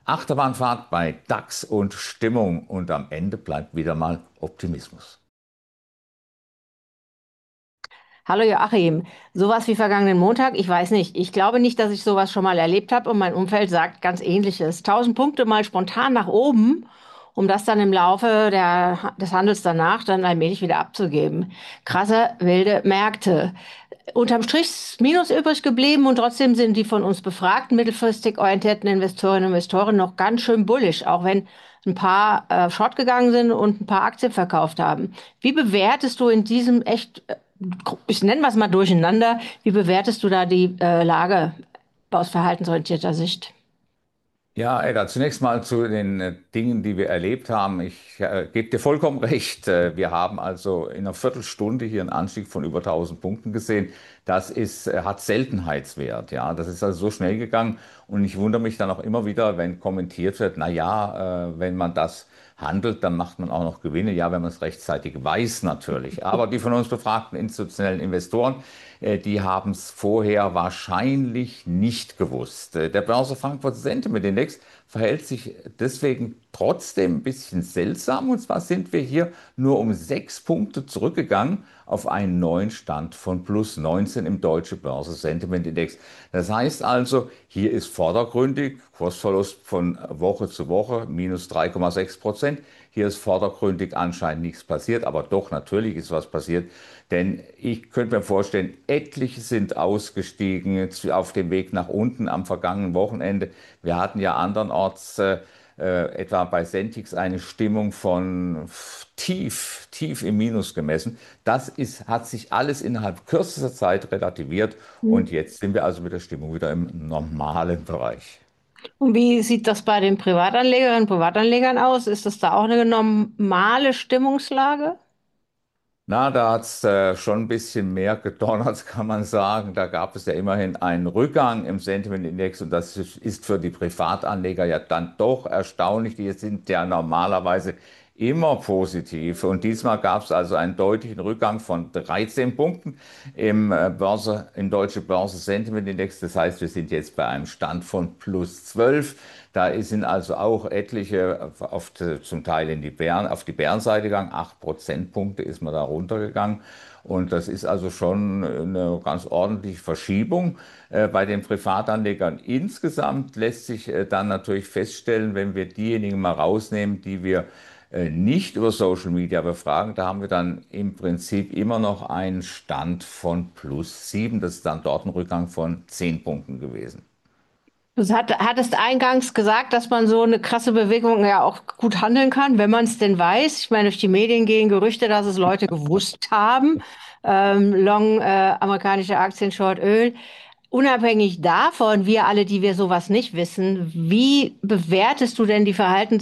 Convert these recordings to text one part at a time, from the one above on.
Achterbahnfahrt bei DAX und Stimmung und am Ende bleibt wieder mal Optimismus. Hallo Joachim, sowas wie vergangenen Montag, ich weiß nicht. Ich glaube nicht, dass ich sowas schon mal erlebt habe und mein Umfeld sagt ganz Ähnliches. 1000 Punkte mal spontan nach oben, um das dann im Laufe des Handels danach dann allmählich wieder abzugeben. Krasse, wilde Märkte. Unterm Strich ist Minus übrig geblieben und trotzdem sind die von uns befragten mittelfristig orientierten Investorinnen und Investoren noch ganz schön bullisch, auch wenn ein paar Short gegangen sind und ein paar Aktien verkauft haben. Wie bewertest du in diesem echt, ich nenne es mal durcheinander, wie bewertest du da die Lage aus verhaltensorientierter Sicht? Ja, Edda, zunächst mal zu den Dingen, die wir erlebt haben. Ich gebe dir vollkommen recht. Wir haben also in einer Viertelstunde hier einen Anstieg von über 1000 Punkten gesehen. Das ist, hat Seltenheitswert. Ja, das ist also so schnell gegangen. Und ich wundere mich dann auch immer wieder, wenn kommentiert wird, na ja, wenn man das handelt, dann macht man auch noch Gewinne. Ja, wenn man es rechtzeitig weiß, natürlich. Aber die von uns befragten institutionellen Investoren, die haben es vorher wahrscheinlich nicht gewusst. Der Börse Frankfurt Sentiment Index verhält sich deswegen trotzdem ein bisschen seltsam. Und zwar sind wir hier nur um 6 Punkte zurückgegangen auf einen neuen Stand von plus 19 im Deutsche Börse Sentiment Index. Das heißt also, hier ist vordergründig Kursverlust von Woche zu Woche minus 3,6%. Hier ist vordergründig anscheinend nichts passiert, aber doch natürlich ist was passiert. Denn ich könnte mir vorstellen, etliche sind ausgestiegen auf dem Weg nach unten am vergangenen Wochenende. Wir hatten ja andernorts etwa bei Sentix eine Stimmung von tief im Minus gemessen. Hat sich alles innerhalb kürzester Zeit relativiert und jetzt sind wir also mit der Stimmung wieder im normalen Bereich. Und wie sieht das bei den Privatanlegerinnen und Privatanlegern aus? Ist das da auch eine normale Stimmungslage? Na, da hat es schon ein bisschen mehr gedonnert, kann man sagen. Da gab es ja immerhin einen Rückgang im Sentiment-Index und das ist für die Privatanleger ja dann doch erstaunlich. Die sind ja normalerweise immer positiv und diesmal gab es also einen deutlichen Rückgang von 13 Punkten im Deutsche Börse Sentiment Index. Das heißt, wir sind jetzt bei einem Stand von plus 12. Da sind also auch etliche zum Teil auf die Bärenseite gegangen. 8 Prozentpunkte ist man da runtergegangen. Und das ist also schon eine ganz ordentliche Verschiebung bei den Privatanlegern. Insgesamt lässt sich dann natürlich feststellen, wenn wir diejenigen mal rausnehmen, die wir nicht über Social Media befragen, da haben wir dann im Prinzip immer noch einen Stand von plus 7. Das ist dann dort ein Rückgang von 10 Punkten gewesen. Hattest eingangs gesagt, dass man so eine krasse Bewegung ja auch gut handeln kann, wenn man es denn weiß. Ich meine, durch die Medien gehen Gerüchte, dass es Leute gewusst haben. Long amerikanische Aktien, Short Öl. Unabhängig davon, wir alle, die wir sowas nicht wissen, wie bewertest du denn die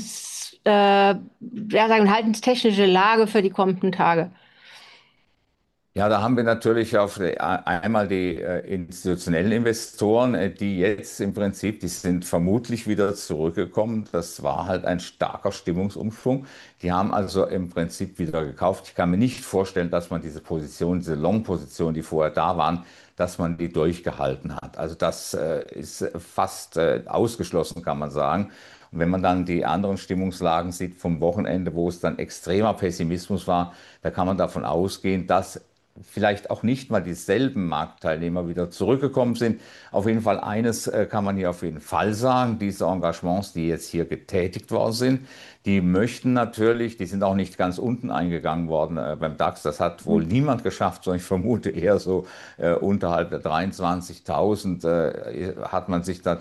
verhaltenstechnische Lage für die kommenden Tage? Ja, da haben wir natürlich einmal die institutionellen Investoren, die jetzt im Prinzip, die sind vermutlich wieder zurückgekommen. Das war halt ein starker Stimmungsumschwung. Die haben also im Prinzip wieder gekauft. Ich kann mir nicht vorstellen, dass man diese Position, diese Long-Position, die vorher da waren, dass man die durchgehalten hat. Also das ist fast ausgeschlossen, kann man sagen. Und wenn man dann die anderen Stimmungslagen sieht vom Wochenende, wo es dann extremer Pessimismus war, da kann man davon ausgehen, dass vielleicht auch nicht mal dieselben Marktteilnehmer wieder zurückgekommen sind. Auf jeden Fall eines kann man hier auf jeden Fall sagen, diese Engagements, die jetzt hier getätigt worden sind, die möchten natürlich, die sind auch nicht ganz unten eingegangen worden beim DAX. Das hat wohl niemand geschafft, sondern ich vermute eher so unterhalb der 23.000 hat man sich da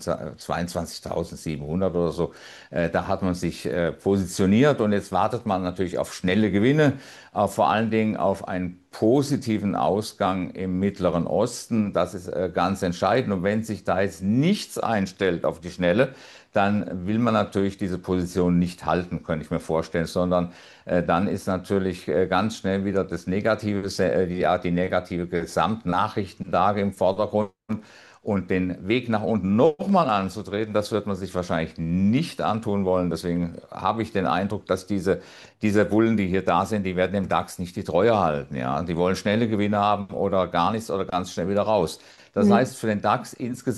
22.700 oder so, da hat man sich positioniert und jetzt wartet man natürlich auf schnelle Gewinne, vor allen Dingen auf einen positiven Ausgang im Mittleren Osten. Das ist ganz entscheidend. Und wenn sich da jetzt nichts einstellt auf die Schnelle, dann will man natürlich diese Position nicht halten, könnte ich mir vorstellen, sondern dann ist natürlich ganz schnell wieder die negative Gesamtnachrichtenlage im Vordergrund. Und den Weg nach unten nochmal anzutreten, das wird man sich wahrscheinlich nicht antun wollen. Deswegen habe ich den Eindruck, dass diese Bullen, die hier da sind, die werden dem DAX nicht die Treue halten. Ja, die wollen schnelle Gewinne haben oder gar nichts oder ganz schnell wieder raus. Das heißt für den DAX insgesamt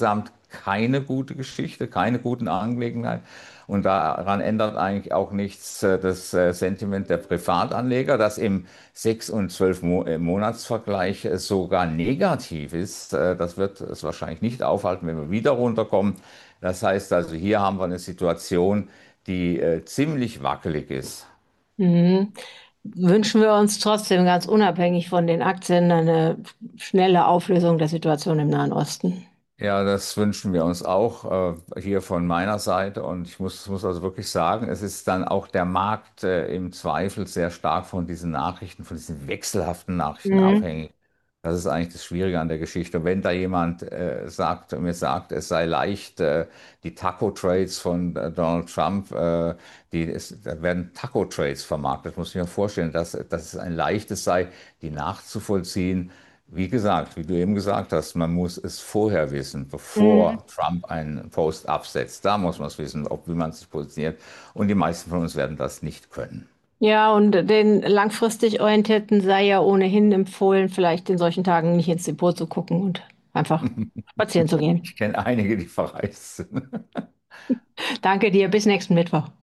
keine gute Geschichte, keine guten Angelegenheit. Und daran ändert eigentlich auch nichts das Sentiment der Privatanleger, das im 6- und 12-Monatsvergleich sogar negativ ist. Das wird es wahrscheinlich nicht aufhalten, wenn wir wieder runterkommen. Das heißt also, hier haben wir eine Situation, die ziemlich wackelig ist. Mhm. Wünschen wir uns trotzdem ganz unabhängig von den Aktien eine schnelle Auflösung der Situation im Nahen Osten. Ja, das wünschen wir uns auch hier von meiner Seite. Und ich muss also wirklich sagen, es ist dann auch der Markt im Zweifel sehr stark von diesen Nachrichten, von diesen wechselhaften Nachrichten Mhm. abhängig. Das ist eigentlich das Schwierige an der Geschichte. Und wenn da jemand mir sagt, es sei leicht, die Taco-Trades von Donald Trump, da werden Taco-Trades vermarktet, muss ich mir vorstellen, dass es ein leichtes sei, die nachzuvollziehen. Wie gesagt, wie du eben gesagt hast, man muss es vorher wissen, Mhm. bevor Trump einen Post absetzt. Da muss man es wissen, wie man sich positioniert. Und die meisten von uns werden das nicht können. Ja, und den langfristig Orientierten sei ja ohnehin empfohlen, vielleicht in solchen Tagen nicht ins Depot zu gucken und einfach spazieren zu gehen. Ich kenne einige, die verreist sind. Danke dir, bis nächsten Mittwoch.